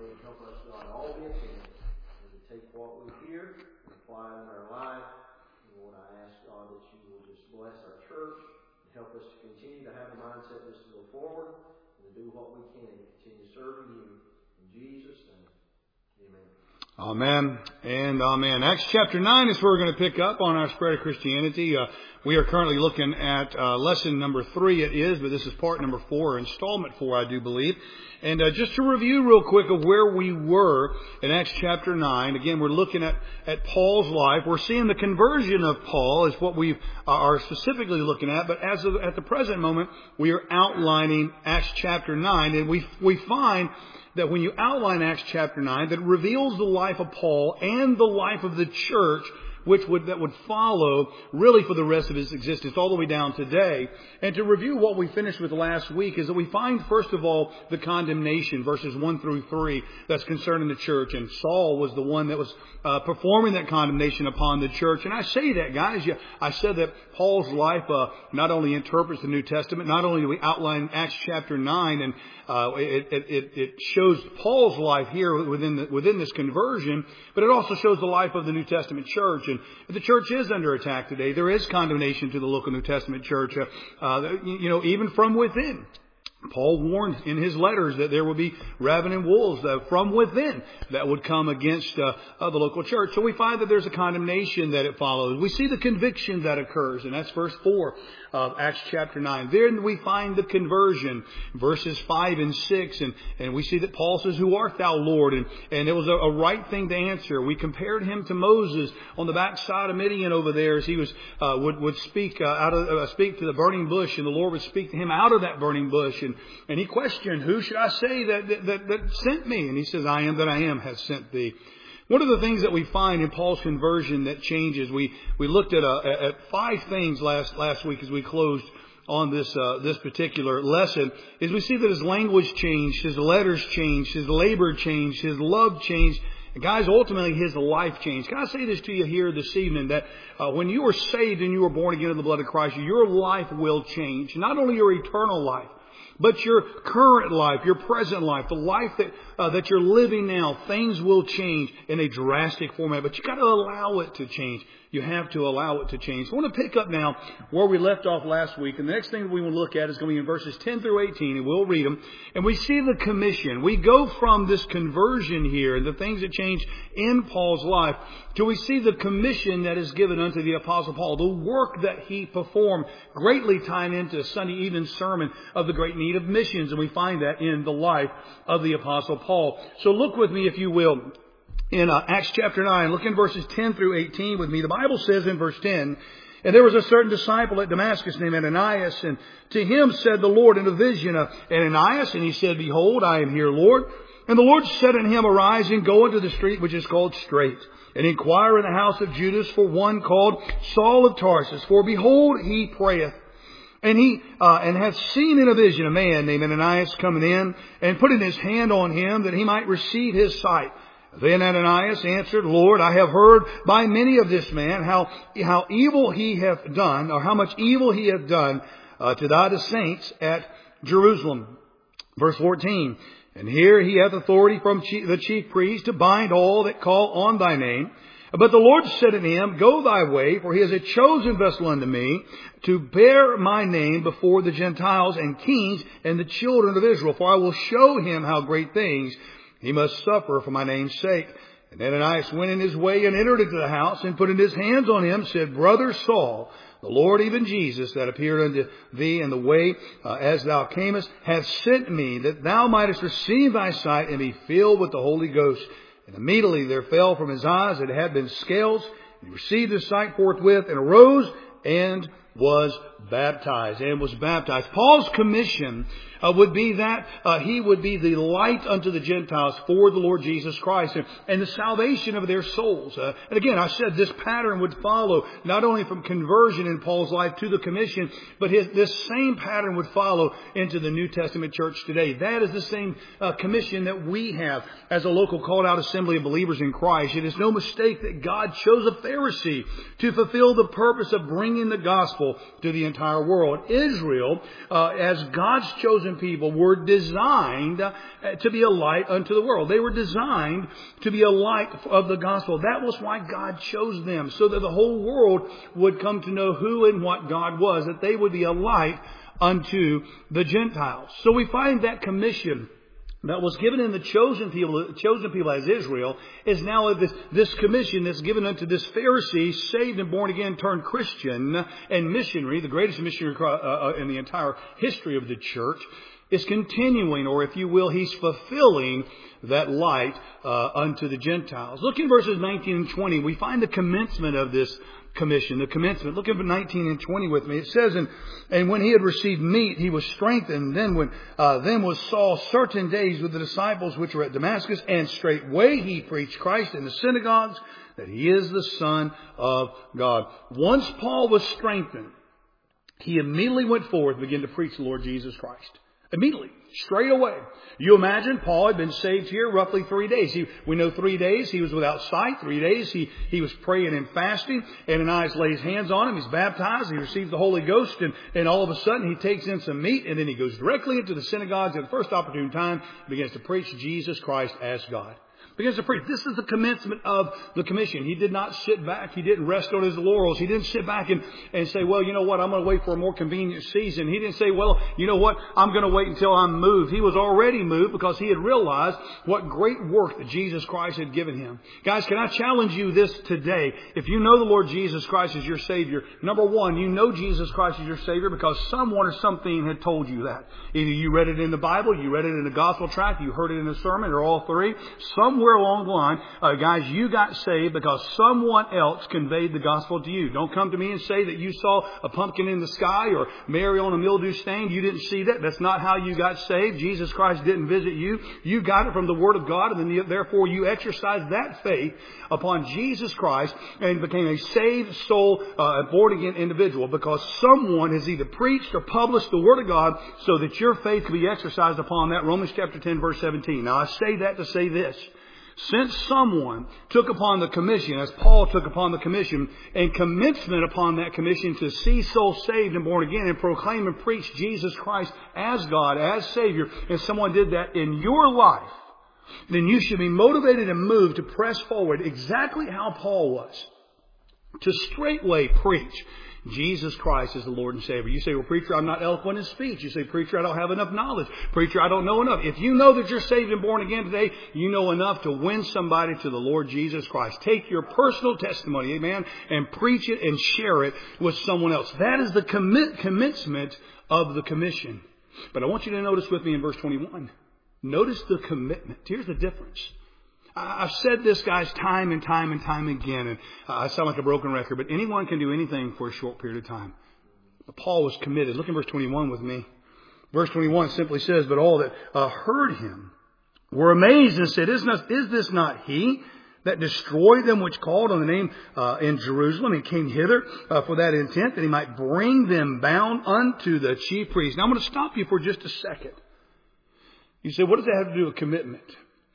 and help us, God, all we can to take what we hear and apply it in our life. And Lord, I ask, God, that you will just bless our church and help us to continue to have the mindset just to go forward and to do what we can to continue serving you. In Jesus' name, amen. Amen and amen. Acts chapter 9 is where we're going to pick up on our Spread of Christianity. We are currently looking at lesson number 3 it is, but this is part number 4, installment 4, I do believe. And just to review real quick of where we were in Acts chapter 9, again, we're looking at Paul's life. We're seeing the conversion of Paul is what we are specifically looking at, but at the present moment, we are outlining Acts chapter 9, and we find that when you outline Acts chapter 9, that it reveals the life of Paul and the life of the church that would follow really for the rest of his existence, all the way down today. And to review what we finished with last week is that we find, first of all, the condemnation, verses 1 through 3, that's concerning the church. And Saul was the one that was performing that condemnation upon the church. And I say that, guys. I said that Paul's life not only interprets the New Testament, not only do we outline Acts chapter 9, and it shows Paul's life here within this conversion, but it also shows the life of the New Testament church. And the church is under attack today. There is condemnation to the local New Testament church, even from within. Paul warned in his letters that there would be ravening wolves from within that would come against the local church. So we find that there's a condemnation that it follows. We see the conviction that occurs, and that's verse 4 of Acts chapter 9. Then we find the conversion, verses 5 and 6, and we see that Paul says, "Who art thou, Lord?" And it was a right thing to answer. We compared him to Moses on the backside of Midian over there, as he was would speak speak to the burning bush, and the Lord would speak to him out of that burning bush. And he questioned, "Who should I say that sent me?" And he says, "I am that I am has sent thee." One of the things that we find in Paul's conversion that changes, we looked at 5 things last week as we closed on this particular lesson, is we see that his language changed, his letters changed, his labor changed, his love changed. And guys, ultimately his life changed. Can I say this to you here this evening, that when you are saved and you are born again in the blood of Christ, your life will change. Not only your eternal life, but your current life, your present life, the life that you're living now, things will change in a drastic format. But you got to allow it to change. You have to allow it to change. So I want to pick up now where we left off last week. And the next thing we will look at is going to be in verses 10 through 18. And we'll read them. And we see the commission. We go from this conversion here and the things that change in Paul's life till we see the commission that is given unto the Apostle Paul. The work that he performed, greatly tying into a Sunday evening sermon of the great need of missions. And we find that in the life of the Apostle Paul. So look with me, if you will, in Acts chapter 9, look in verses 10 through 18 with me. The Bible says in verse 10, "And there was a certain disciple at Damascus named Ananias, and to him said the Lord in a vision, Ananias, and he said, Behold, I am here, Lord. And the Lord said unto him, Arise and go into the street which is called Straight, and inquire in the house of Judas for one called Saul of Tarsus. For behold, he prayeth. And he hath seen in a vision a man named Ananias coming in, and putting his hand on him that he might receive his sight. Then Ananias answered, Lord, I have heard by many of this man how evil he hath done, or how much evil he hath done to thy saints at Jerusalem." Verse 14, "And here he hath authority from the chief priest to bind all that call on thy name. But the Lord said unto him, Go thy way, for he is a chosen vessel unto me, to bear my name before the Gentiles and kings and the children of Israel. For I will show him how great things he must suffer for my name's sake. And Ananias went in his way and entered into the house, and putting his hands on him, said, Brother Saul, the Lord, even Jesus, that appeared unto thee in the way as thou camest, hath sent me, that thou mightest receive thy sight and be filled with the Holy Ghost. And immediately there fell from his eyes that had been scales, and he received his sight forthwith, and arose and was baptized. Paul's commission would be that he would be the light unto the Gentiles for the Lord Jesus Christ and the salvation of their souls. And again, I said this pattern would follow not only from conversion in Paul's life to the commission, but this same pattern would follow into the New Testament church today. That is the same commission that we have as a local called out assembly of believers in Christ. It is no mistake that God chose a Pharisee to fulfill the purpose of bringing the gospel to the entire world. Israel, as God's chosen chosen people were designed to be a light unto the world. They were designed to be a light of the gospel. That was why God chose them, so that the whole world would come to know who and what God was, that they would be a light unto the Gentiles. So we find that commission that was given in the chosen people as Israel is now this commission that's given unto this Pharisee, saved and born again, turned Christian and missionary, the greatest missionary in the entire history of the church, is continuing, or if you will, he's fulfilling that light unto the Gentiles. Look in verses 19 and 20. We find the commencement of this commission, the commencement. Look at 19 and 20 with me. It says, and when he had received meat, he was strengthened. Then was Saul certain days with the disciples which were at Damascus, and straightway he preached Christ in the synagogues, that he is the Son of God. Once Paul was strengthened, he immediately went forth and began to preach the Lord Jesus Christ. Immediately, straight away. You imagine Paul had been saved here roughly 3 days. We know 3 days he was without sight. 3 days he was praying and fasting. Ananias lays hands on him. He's baptized. He receives the Holy Ghost. And all of a sudden he takes in some meat. And then he goes directly into the synagogues at the first opportune time. Begins to preach Jesus Christ as God. Begins to preach. This is the commencement of the commission. He did not sit back. He didn't rest on his laurels. He didn't sit back and say, well, you know what, I'm going to wait for a more convenient season. He didn't say, well, you know what, I'm going to wait until I'm moved. He was already moved because he had realized what great work that Jesus Christ had given him. Guys, can I challenge you this today? If you know the Lord Jesus Christ as your Savior, number one, you know Jesus Christ as your Savior because someone or something had told you that. Either you read it in the Bible, you read it in the gospel tract, you heard it in a sermon, or all three. Somewhere along the line, guys, you got saved because someone else conveyed the gospel to you. Don't come to me and say that you saw a pumpkin in the sky or Mary on a mildew stain. You didn't see that. That's not how you got saved. Jesus Christ didn't visit you. You got it from the Word of God, and then therefore you exercised that faith upon Jesus Christ and became a saved soul, born again individual because someone has either preached or published the Word of God so that your faith can be exercised upon that. Romans chapter 10 verse 17. Now I say that to say this. Since someone took upon the commission, as Paul took upon the commission, and commencement upon that commission to see souls saved and born again and proclaim and preach Jesus Christ as God, as Savior, and someone did that in your life, then you should be motivated and moved to press forward exactly how Paul was. To straightway preach Jesus Christ is the Lord and Savior. You say, well, preacher, I'm not eloquent in speech. You say, preacher, I don't have enough knowledge. Preacher, I don't know enough. If you know that you're saved and born again today, you know enough to win somebody to the Lord Jesus Christ. Take your personal testimony, amen, and preach it and share it with someone else. That is the commencement of the commission. But I want you to notice with me in verse 21. Notice the commitment. Here's the difference. I've said this, guys, time and time and time again, and I sound like a broken record, but anyone can do anything for a short period of time. But Paul was committed. Look at verse 21 with me. Verse 21 simply says, but all that heard him were amazed and said, is this not he that destroyed them which called on the name in Jerusalem and came hither for that intent, that he might bring them bound unto the chief priests? Now I'm going to stop you for just a second. You say, what does that have to do with commitment?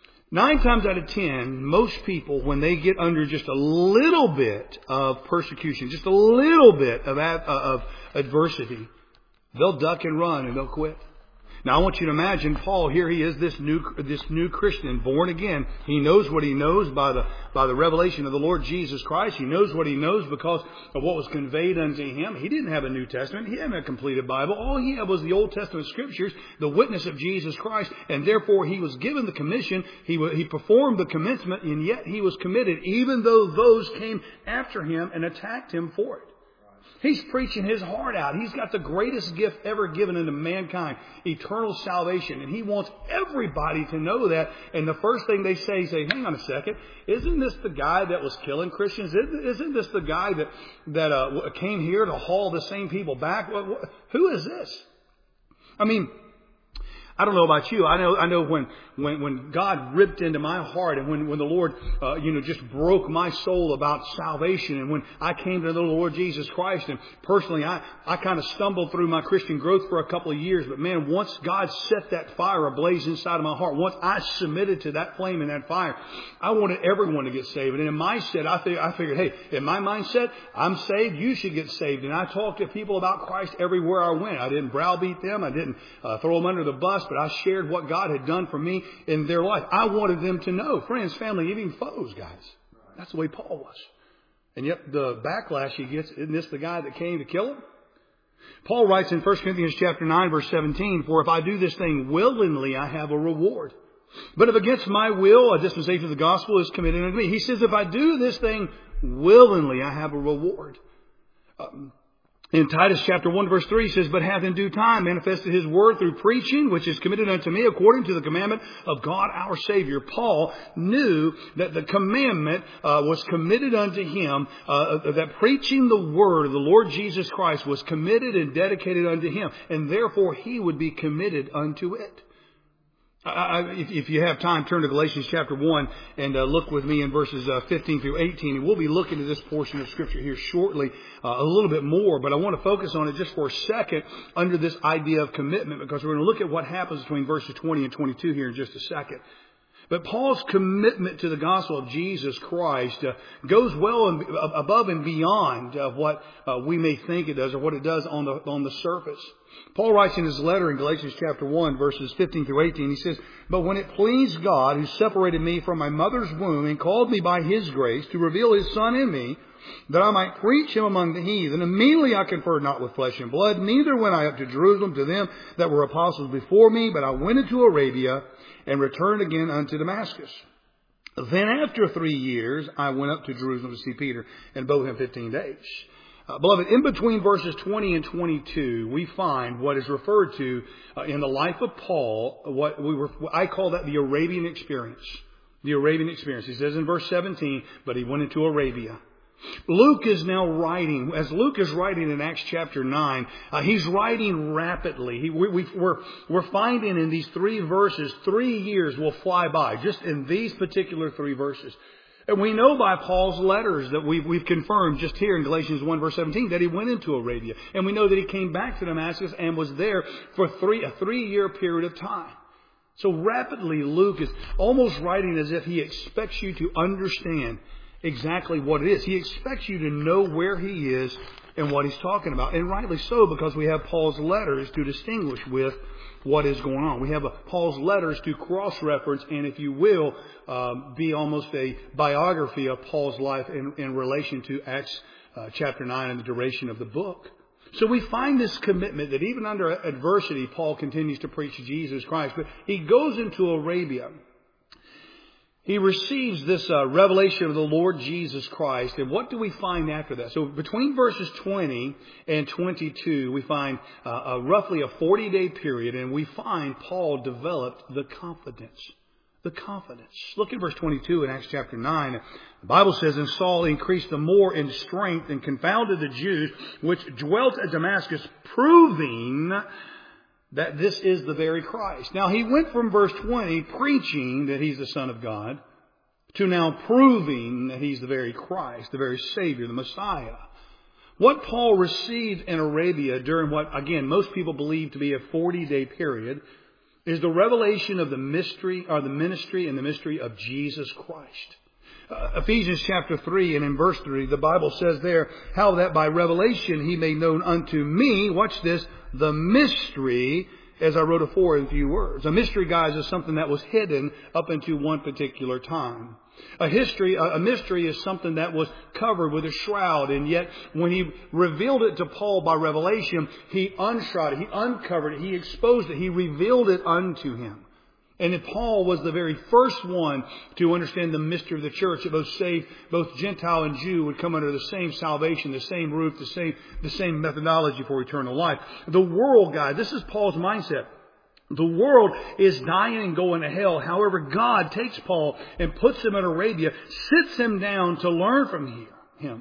9 times out of 10, most people, when they get under just a little bit of persecution, just a little bit of adversity, they'll duck and run and they'll quit. Now I want you to imagine Paul, here he is, this new Christian, born again. He knows what he knows by the revelation of the Lord Jesus Christ. He knows what he knows because of what was conveyed unto him. He didn't have a New Testament. He didn't have a completed Bible. All he had was the Old Testament Scriptures, the witness of Jesus Christ, and therefore he was given the commission. He performed the commencement, and yet he was committed, even though those came after him and attacked him for it. He's preaching his heart out. He's got the greatest gift ever given unto mankind, eternal salvation. And he wants everybody to know that. And the first thing they say, hang on a second, isn't this the guy that was killing Christians? Isn't this the guy that came here to haul the same people back? Who is this? I mean, I don't know about you. I know when God ripped into my heart, and when the Lord, just broke my soul about salvation, and when I came to know the Lord Jesus Christ, and personally, I kind of stumbled through my Christian growth for a couple of years, but man, once God set that fire ablaze inside of my heart, once I submitted to that flame and that fire, I wanted everyone to get saved. And in my set, I figured, hey, in my mindset, I'm saved, you should get saved. And I talked to people about Christ everywhere I went. I didn't browbeat them. I didn't throw them under the bus, but I shared what God had done for me in their life. I wanted them to know, friends, family, even foes, guys. That's the way Paul was. And yet the backlash he gets, isn't this the guy that came to kill him? Paul writes in 1 Corinthians chapter 9, verse 17, "For if I do this thing willingly, I have a reward. But if against my will, a dispensation of the gospel is committed unto me." He says, if I do this thing willingly, I have a reward. In Titus chapter 1 verse 3 he says, "But hath in due time manifested his word through preaching, which is committed unto me according to the commandment of God our Savior." Paul knew that the commandment was committed unto him, that preaching the word of the Lord Jesus Christ was committed and dedicated unto him, and therefore he would be committed unto it. If you have time, turn to Galatians chapter 1 and look with me in verses 15 through 18. And we'll be looking at this portion of Scripture here shortly a little bit more. But I want to focus on it just for a second under this idea of commitment, because we're going to look at what happens between verses 20 and 22 here in just a second. But Paul's commitment to the gospel of Jesus Christ goes well above and beyond what we may think it does or what it does on the surface. Paul writes in his letter in Galatians chapter 1, verses 15 through 18, he says, "But when it pleased God, who separated me from my mother's womb and called me by His grace to reveal His Son in me, that I might preach Him among the heathen, immediately I conferred not with flesh and blood, neither went I up to Jerusalem to them that were apostles before me, but I went into Arabia and returned again unto Damascus. Then after 3 years, I went up to Jerusalem to see Peter, and abode with him 15 days. Beloved, in between verses 20 and 22, we find what is referred to in the life of Paul, I call that the Arabian experience. The Arabian experience. He says in verse 17, but he went into Arabia. Luke is now writing, as Luke is writing in Acts chapter 9, he's writing rapidly. We're finding in these 3 verses, 3 years will fly by, just in these particular 3 verses. And we know by Paul's letters that we've confirmed just here in Galatians 1 verse 17 that he went into Arabia. And we know that he came back to Damascus and was there for a 3-year period of time. So rapidly Luke is almost writing as if he expects you to understand exactly what it is. He expects you to know where he is and what he's talking about. And rightly so, because we have Paul's letters to distinguish with what is going on. We have Paul's letters to cross-reference and, if you will, be almost a biography of Paul's life in relation to Acts chapter 9 and the duration of the book. So we find this commitment that even under adversity, Paul continues to preach Jesus Christ. But he goes into Arabia. He receives this revelation of the Lord Jesus Christ. And what do we find after that? So between verses 20 and 22, we find roughly a 40-day period. And we find Paul developed the confidence. The confidence. Look at verse 22 in Acts chapter 9. The Bible says, "And Saul increased the more in strength and confounded the Jews which dwelt at Damascus, proving that this is the very Christ." Now he went from verse 20 preaching that he's the Son of God to now proving that he's the very Christ, the very Savior, the Messiah. What Paul received in Arabia during what, again, most people believe to be a 40-day period is the revelation of the mystery or the ministry and the mystery of Jesus Christ. Ephesians chapter 3 and in verse 3, the Bible says there, "How that by revelation he made known unto me," watch this, "the mystery, as I wrote afore in few words." A mystery, guys, is something that was hidden up into one particular time. A mystery is something that was covered with a shroud, and yet when he revealed it to Paul by revelation, he unshrouded, he uncovered it, he exposed it, he revealed it unto him. And Paul was the very first one to understand the mystery of the church, that both Gentile and Jew would come under the same salvation, the same roof, the same methodology for eternal life. The world, guys, this is Paul's mindset. The world is dying and going to hell. However, God takes Paul and puts him in Arabia, sits him down to learn from him.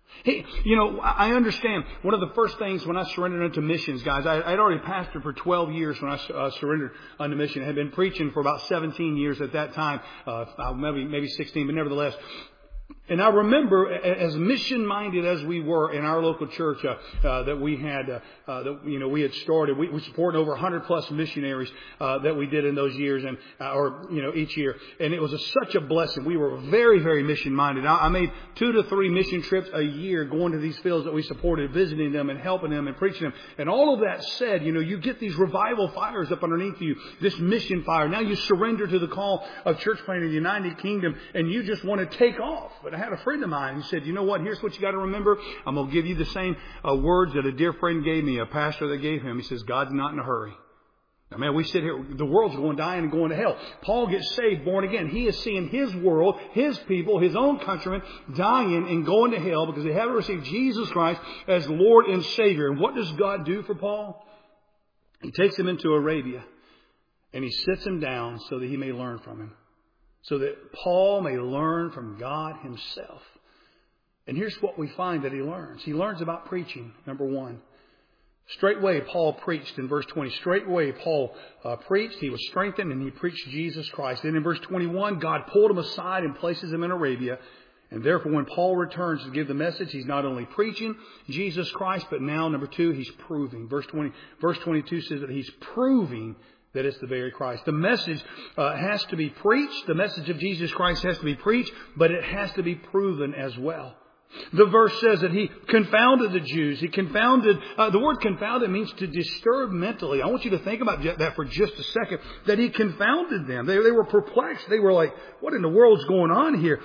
Hey, I understand. One of the first things when I surrendered unto missions, guys, I'd already pastored for 12 years when I surrendered unto mission. I had been preaching for about 17 years at that time, maybe 16, but nevertheless. And I remember, as mission-minded as we were in our local church, that we had, we had started. We supported over 100+ missionaries that we did in those years, and each year. And it was such a blessing. We were very, very mission-minded. I made 2 to 3 mission trips a year, going to these fields that we supported, visiting them and helping them and preaching them. And all of that said, you get these revival fires up underneath you, this mission fire. Now you surrender to the call of church planting in the United Kingdom, and you just want to take off. But I had a friend of mine who said, you know what, here's what you got to remember. I'm going to give you the same words that a dear friend gave me, a pastor that gave him. He says, God's not in a hurry. Now, man, we sit here, the world's going dying and going to hell. Paul gets saved, born again. He is seeing his world, his people, his own countrymen dying and going to hell because they haven't received Jesus Christ as Lord and Savior. And what does God do for Paul? He takes him into Arabia and he sits him down so that he may learn from him. So that Paul may learn from God himself. And here's what we find that he learns. He learns about preaching, number 1. Straightway, Paul preached in verse 20. Straightway, Paul preached. He was strengthened and he preached Jesus Christ. Then in verse 21, God pulled him aside and places him in Arabia. And therefore, when Paul returns to give the message, he's not only preaching Jesus Christ, but now, number 2, he's proving. Verse 22 says that he's proving that it's the very Christ. The message has to be preached. The message of Jesus Christ has to be preached, but it has to be proven as well. The verse says that he confounded the Jews. He confounded, the word confounded means to disturb mentally. I want you to think about that for just a second, that he confounded them. They were perplexed. They were like, what in the world's going on here?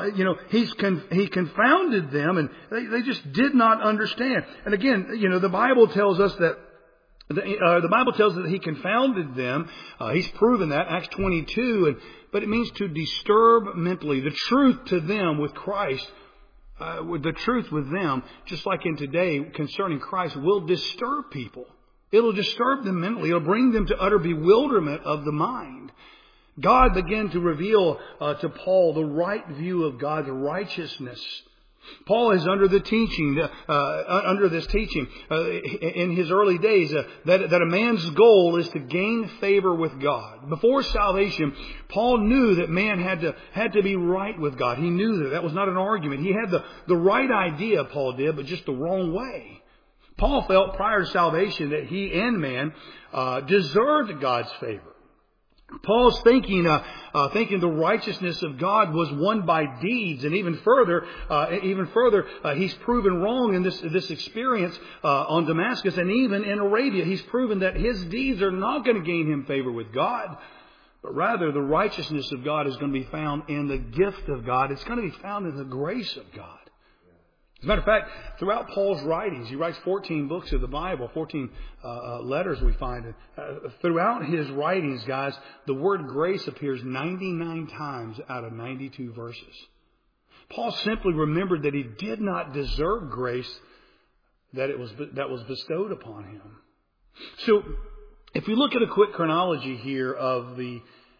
He confounded them and they just did not understand. And again, the Bible tells us that the Bible tells us that he confounded them. He's proven that, Acts 22. But it means to disturb mentally. The truth to them with Christ, the truth with them, just like in today concerning Christ, will disturb people. It'll disturb them mentally. It'll bring them to utter bewilderment of the mind. God began to reveal to Paul the right view of God's righteousness. Paul is under the teaching, under this teaching in his early days that a man's goal is to gain favor with God. Before salvation, Paul knew that man had to be right with God. He knew that was not an argument. He had the right idea, Paul did, but just the wrong way. Paul felt prior to salvation that he and man deserved God's favor. Paul's thinking the righteousness of God was won by deeds, and even further, he's proven wrong in this experience on Damascus, and even in Arabia, he's proven that his deeds are not going to gain him favor with God, but rather the righteousness of God is going to be found in the gift of God. It's going to be found in the grace of God. As a matter of fact, throughout Paul's writings, he writes 14 books of the Bible, 14 letters we find. Throughout his writings, guys, the word grace appears 99 times out of 92 verses. Paul simply remembered that he did not deserve grace that was bestowed upon him. So, if we look at a quick chronology here of the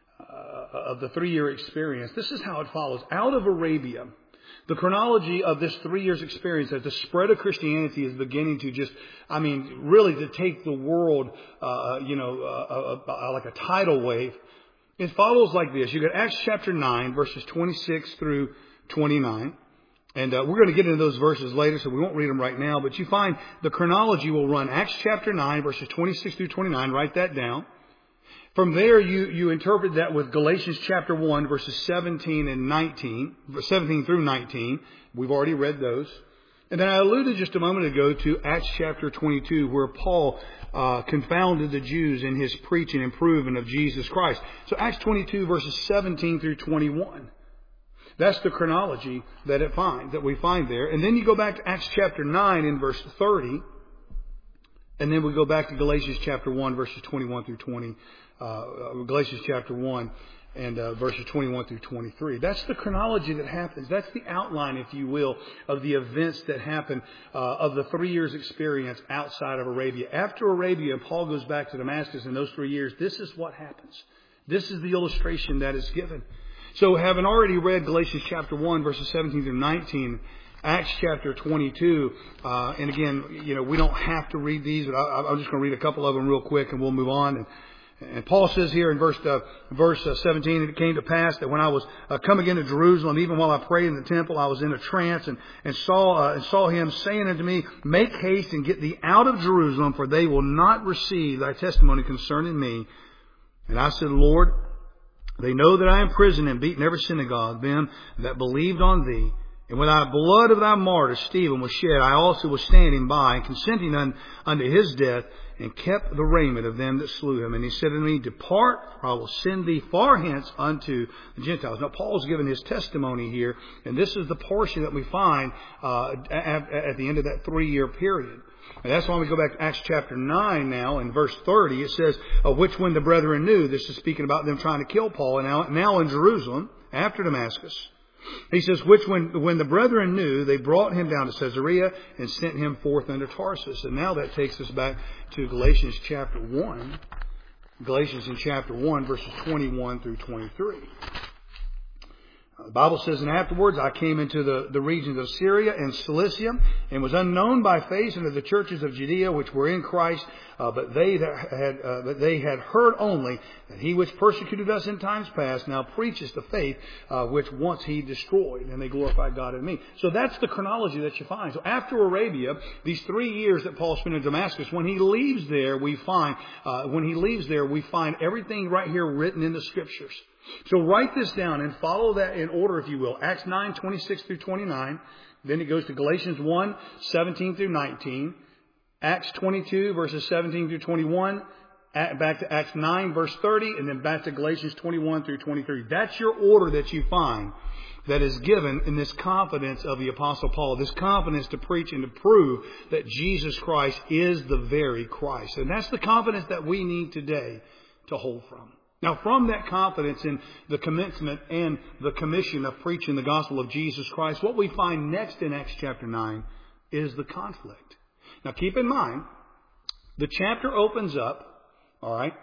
3-year experience, this is how it follows. Out of Arabia, the chronology of this 3 years experience, that the spread of Christianity is beginning to really to take the world, like a tidal wave. It follows like this. You got Acts chapter 9, verses 26 through 29. And we're going to get into those verses later, so we won't read them right now. But you find the chronology will run Acts chapter 9, verses 26 through 29. Write that down. From there, you interpret that with Galatians chapter 1, verses 17 through 19. We've already read those. And then I alluded just a moment ago to Acts chapter 22, where Paul confounded the Jews in his preaching and proving of Jesus Christ. So Acts 22, verses 17 through 21. That's the chronology that we find there. And then you go back to Acts chapter 9 in verse 30. And then we go back to Galatians chapter 1, verses 21 through 20. Galatians chapter 1 and verses 21 through 23. That's the chronology that happens. That's the outline, if you will, of the events that happen of the 3 years experience outside of Arabia. After Arabia, Paul goes back to Damascus in those 3 years. This is what happens. This is the illustration that is given. So having already read Galatians chapter 1, verses 17 through 19, Acts chapter 22. And again, we don't have to read these, but I'm just going to read a couple of them real quick and we'll move on. And Paul says here in verse 17, "It came to pass that when I was coming into Jerusalem, even while I prayed in the temple, I was in a trance and saw him saying unto me, Make haste and get thee out of Jerusalem, for they will not receive thy testimony concerning me. And I said, Lord, they know that I am imprisoned and beaten in every synagogue, them that believed on thee. And when thy blood of thy martyr Stephen was shed, I also was standing by, and consenting unto his death, and kept the raiment of them that slew him. And he said unto me, Depart, for I will send thee far hence unto the Gentiles." Now, Paul's given his testimony here, and this is the portion that we find at the end of that 3-year period. And that's why we go back to Acts chapter 9 now, in verse 30, it says, "Which when the brethren knew," this is speaking about them trying to kill Paul, and now in Jerusalem, after Damascus. He says, "Which when the brethren knew, they brought him down to Caesarea and sent him forth unto Tarsus." And now that takes us back to Galatians chapter 1. Galatians in chapter 1, verses 21 through 23. The Bible says, "And afterwards I came into the regions of Syria and Cilicia, and was unknown by face unto the churches of Judea which were in Christ, but they had heard only that he which persecuted us in times past now preaches the faith which once he destroyed, and they glorified God in me." So that's the chronology that you find. So after Arabia, these 3 years that Paul spent in Damascus, when he leaves there, we find everything right here written in the Scriptures. So write this down and follow that in order, if you will. Acts 9, 26 through 29. Then it goes to Galatians 1, 17 through 19. Acts 22, verses 17 through 21. Back to Acts 9, verse 30. And then back to Galatians 21 through 23. That's your order that you find that is given in this confidence of the Apostle Paul. This confidence to preach and to prove that Jesus Christ is the very Christ. And that's the confidence that we need today to hold from. Now, from that confidence in the commencement and the commission of preaching the gospel of Jesus Christ, what we find next in Acts chapter 9 is the conflict. Now, keep in mind, the chapter opens up, all right,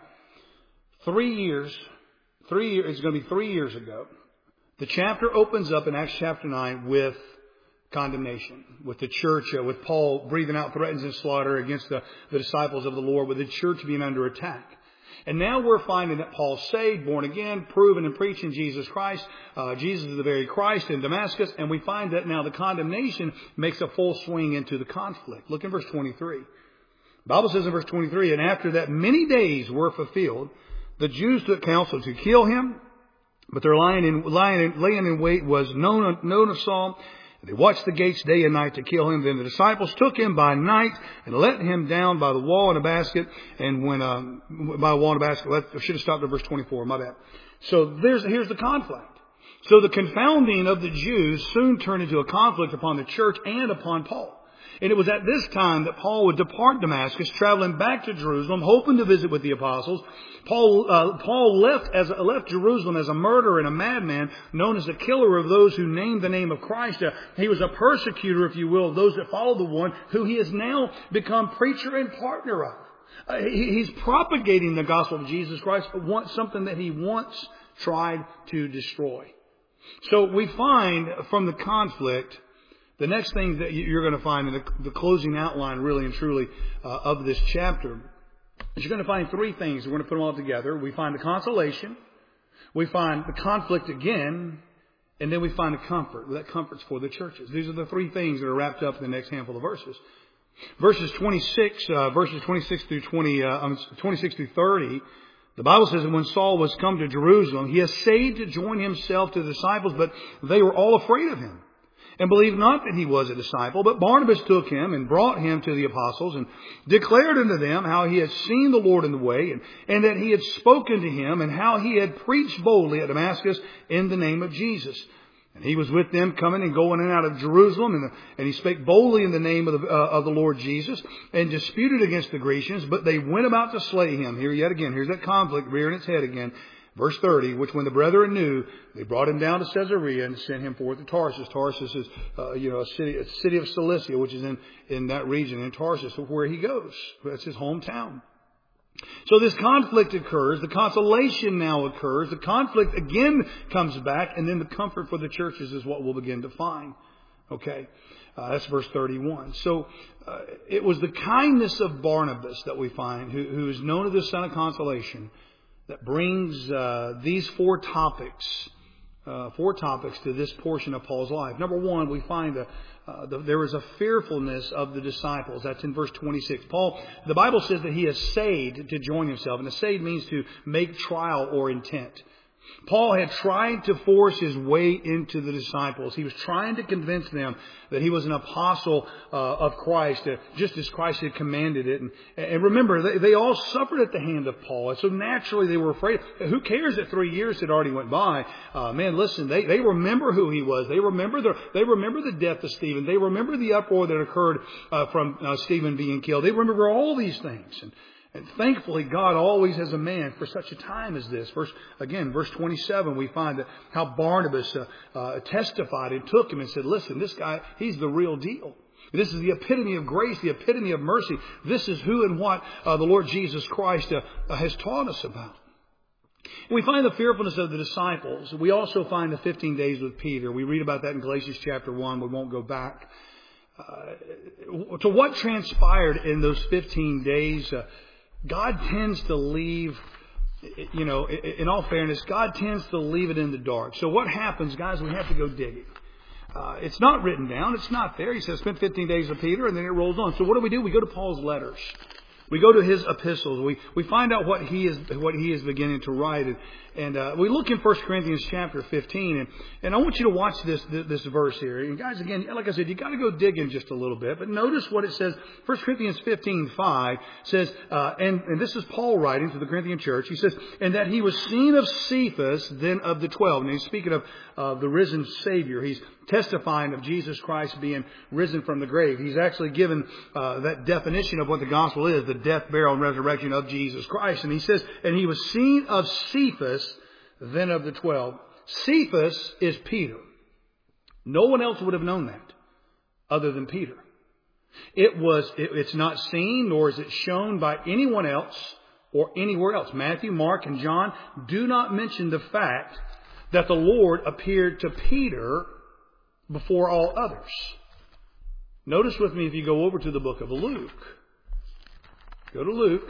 3 years, it's going to be 3 years ago. The chapter opens up in Acts chapter 9 with condemnation, with the church, with Paul breathing out threats and slaughter against the disciples of the Lord, with the church being under attack. And now we're finding that Paul's saved, born again, proven and preaching Jesus Christ. Jesus is the very Christ in Damascus. And we find that now the condemnation makes a full swing into the conflict. Look in verse 23. The Bible says in verse 23, "And after that many days were fulfilled, the Jews took counsel to kill him. But their laying in wait was known of Saul. They watched the gates day and night to kill him. Then the disciples took him by night and let him down by the wall in a basket. And by a wall in a basket, I should have stopped at verse 24. My bad. So here's the conflict. So the confounding of the Jews soon turned into a conflict upon the church and upon Paul. And it was at this time that Paul would depart Damascus, traveling back to Jerusalem, hoping to visit with the apostles. Paul left Jerusalem as a murderer and a madman, known as the killer of those who named the name of Christ. He was a persecutor, if you will, of those that followed the one who he has now become preacher and partner of. He's propagating the gospel of Jesus Christ, but something that he once tried to destroy. So we find from the conflict, the next thing that you're going to find in the closing outline, really and truly, of this chapter, is you're going to find 3 things. We're going to put them all together. We find the consolation, we find the conflict again, and then we find the comfort. That comfort's for the churches. These are the 3 things that are wrapped up in the next handful of verses. Verses 26 through 30. The Bible says that when Saul was come to Jerusalem, he essayed to join himself to the disciples, but they were all afraid of him, and believed not that he was a disciple. But Barnabas took him and brought him to the apostles, and declared unto them how he had seen the Lord in the way, and that he had spoken to him, and how he had preached boldly at Damascus in the name of Jesus. And he was with them coming and going in and out of Jerusalem, and he spake boldly in the name of the Lord Jesus, and disputed against the Grecians, but they went about to slay him. Here yet again, here's that conflict rearing its head again. Verse 30, "Which when the brethren knew, they brought him down to Caesarea and sent him forth to Tarsus." Tarsus is, a city of Cilicia, which is in that region, in Tarsus, where he goes. That's his hometown. So this conflict occurs. The consolation now occurs. The conflict again comes back. And then the comfort for the churches is what we'll begin to find Okay. That's verse 31. So it was the kindness of Barnabas that we find, who is known as the son of consolation, that brings these four topics to this portion of Paul's life. Number one, we find there was a fearfulness of the disciples. That's in verse 26. The Bible says that he essayed to join himself, and essayed means to make trial or intent. Paul had tried to force his way into the disciples. He was trying to convince them that he was an apostle of Christ, just as Christ had commanded it. And remember, they all suffered at the hand of Paul. And so naturally they were afraid. Who cares that 3 years had already went by? Man, listen, they remember who he was. They remember the death of Stephen. They remember the uproar that occurred from Stephen being killed. They remember all these things. And thankfully, God always has a man for such a time as this. Verse 27, we find that how Barnabas testified and took him and said, listen, this guy, he's the real deal. This is the epitome of grace, the epitome of mercy. This is who and what the Lord Jesus Christ has taught us about. We find the fearfulness of the disciples. We also find the 15 days with Peter. We read about that in Galatians chapter 1. We won't go back. To what transpired in those 15 days, God tends to leave, in all fairness, God tends to leave it in the dark. So what happens, guys, we have to go digging. It's not written down. It's not there. He says, spend 15 days with Peter, and then it rolls on. So what do? We go to Paul's letters. We go to his epistles. We find out what he is beginning to write. And we look in 1 Corinthians chapter 15. And I want you to watch this verse here. And guys, again, like I said, you got to go digging just a little bit. But notice what it says. 1 Corinthians 15:5 says, and this is Paul writing to the Corinthian church. He says, and that he was seen of Cephas, then of the 12. And he's speaking of the risen Savior. He's testifying of Jesus Christ being risen from the grave. He's actually given that definition of what the gospel is, the death, burial, and resurrection of Jesus Christ. And he says, and he was seen of Cephas, then of the 12. Cephas is Peter. No one else would have known that other than Peter. It's not seen nor is it shown by anyone else or anywhere else. Matthew, Mark, and John do not mention the fact that the Lord appeared to Peter before all others. Notice with me if you go over to the book of Luke. Go to Luke.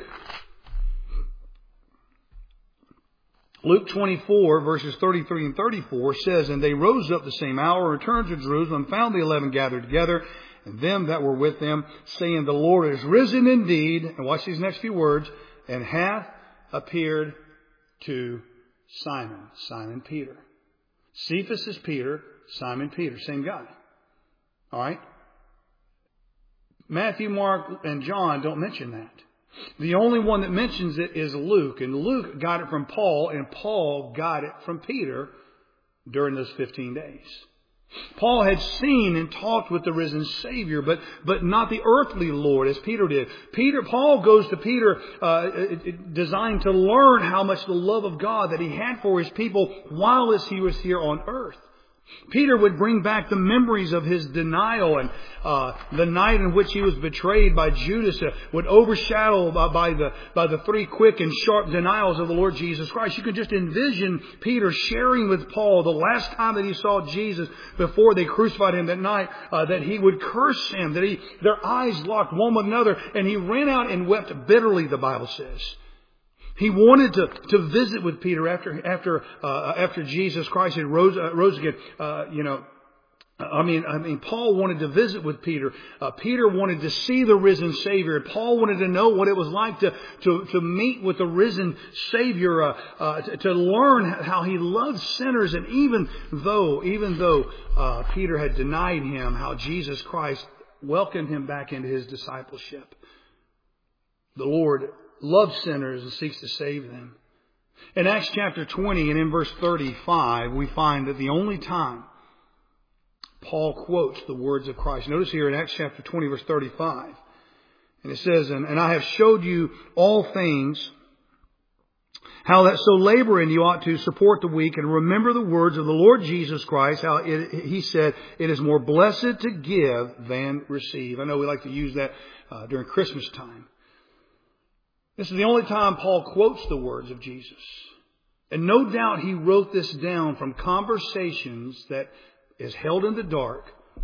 Luke 24, verses 33 and 34 says, and they rose up the same hour, returned to Jerusalem, found the 11 gathered together, and them that were with them, saying, the Lord is risen indeed, and watch these next few words, and hath appeared to Simon Peter. Cephas is Peter, Simon Peter, same guy. All right? Matthew, Mark, and John don't mention that. The only one that mentions it is Luke. And Luke got it from Paul, and Paul got it from Peter during those 15 days. Paul had seen and talked with the risen Savior, but not the earthly Lord as Peter did. Paul goes to Peter designed to learn how much the love of God that he had for his people while he was here on earth. Peter would bring back the memories of his denial and the night in which he was betrayed by Judas would overshadow by the three quick and sharp denials of the Lord Jesus Christ. You can just envision Peter sharing with Paul the last time that he saw Jesus before they crucified him that night, that he would curse him, that their eyes locked one with another, and he ran out and wept bitterly, the Bible says. He wanted to visit with Peter after Jesus Christ had rose again. Paul wanted to visit with Peter. Peter wanted to see the risen Savior. Paul wanted to know what it was like to meet with the risen Savior, to learn how he loved sinners. And even though Peter had denied him, how Jesus Christ welcomed him back into his discipleship. The Lord loves sinners and seeks to save them. In Acts chapter 20 and in verse 35, we find that the only time Paul quotes the words of Christ. Notice here in Acts chapter 20, verse 35. And it says, and I have showed you all things, how that so laboring you ought to support the weak, and remember the words of the Lord Jesus Christ, how he said, it is more blessed to give than receive. I know we like to use that during Christmas time. This is the only time Paul quotes the words of Jesus. And no doubt he wrote this down from conversations that is held in the dark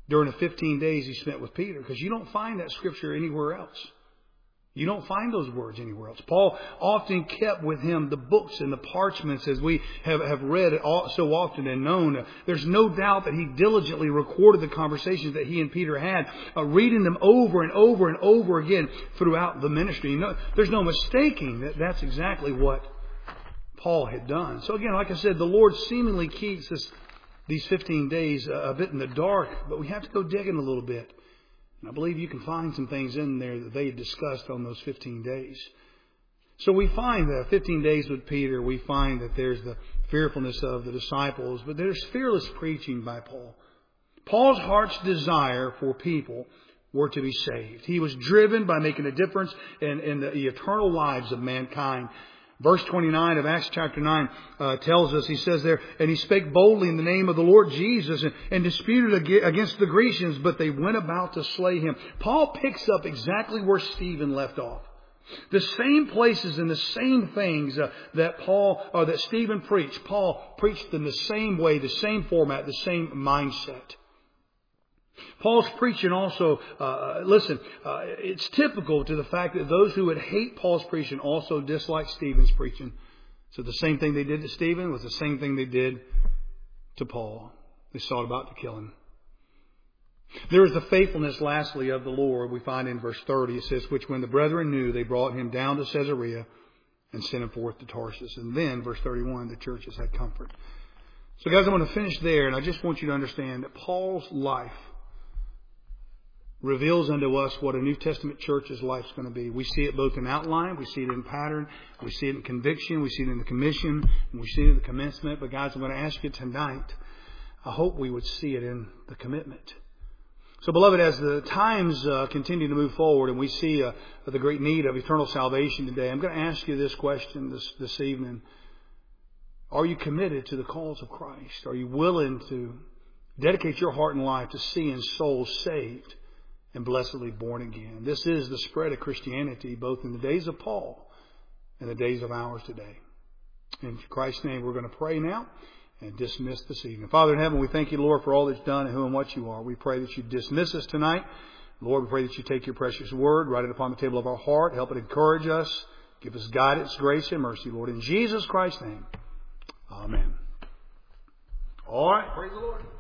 during the 15 days he spent with Peter, because you don't find that scripture anywhere else. You don't find those words anywhere else. Paul often kept with him the books and the parchments, as we have read so often and known. There's no doubt that he diligently recorded the conversations that he and Peter had, reading them over and over and over again throughout the ministry. There's no mistaking that that's exactly what Paul had done. So again, like I said, the Lord seemingly keeps these 15 days a bit in the dark, but we have to go digging a little bit. And I believe you can find some things in there that they discussed on those 15 days. So we find that 15 days with Peter, we find that there's the fearfulness of the disciples, but there's fearless preaching by Paul. Paul's heart's desire for people were to be saved. He was driven by making a difference in the eternal lives of mankind. Verse 29 of Acts chapter 9 tells us, he says there, and he spake boldly in the name of the Lord Jesus and disputed against the Grecians, but they went about to slay him. Paul picks up exactly where Stephen left off. The same places and the same things that Stephen preached. Paul preached in the same way, the same format, the same mindset. Paul's preaching also, it's typical to the fact that those who would hate Paul's preaching also dislike Stephen's preaching. So the same thing they did to Stephen was the same thing they did to Paul. They sought about to kill him. There is the faithfulness, lastly, of the Lord. We find in verse 30, it says, which when the brethren knew, they brought him down to Caesarea and sent him forth to Tarsus. And then, verse 31, the churches had comfort. So guys, I'm going to finish there, and I just want you to understand that Paul's life reveals unto us what a New Testament church's life is going to be. We see it both in outline, we see it in pattern, we see it in conviction, we see it in the commission, and we see it in the commencement. But guys, I'm going to ask you tonight, I hope we would see it in the commitment. So beloved, as the times continue to move forward and we see the great need of eternal salvation today, I'm going to ask you this question this evening. Are you committed to the cause of Christ? Are you willing to dedicate your heart and life to seeing souls saved and blessedly born again? This is the spread of Christianity, both in the days of Paul and the days of ours today. In Christ's name, we're going to pray now and dismiss this evening. Father in heaven, we thank you, Lord, for all that's done and who and what you are. We pray that you dismiss us tonight. Lord, we pray that you take your precious word, write it upon the table of our heart, help it encourage us, give us guidance, grace, and mercy, Lord. In Jesus Christ's name, amen. All right. Praise the Lord.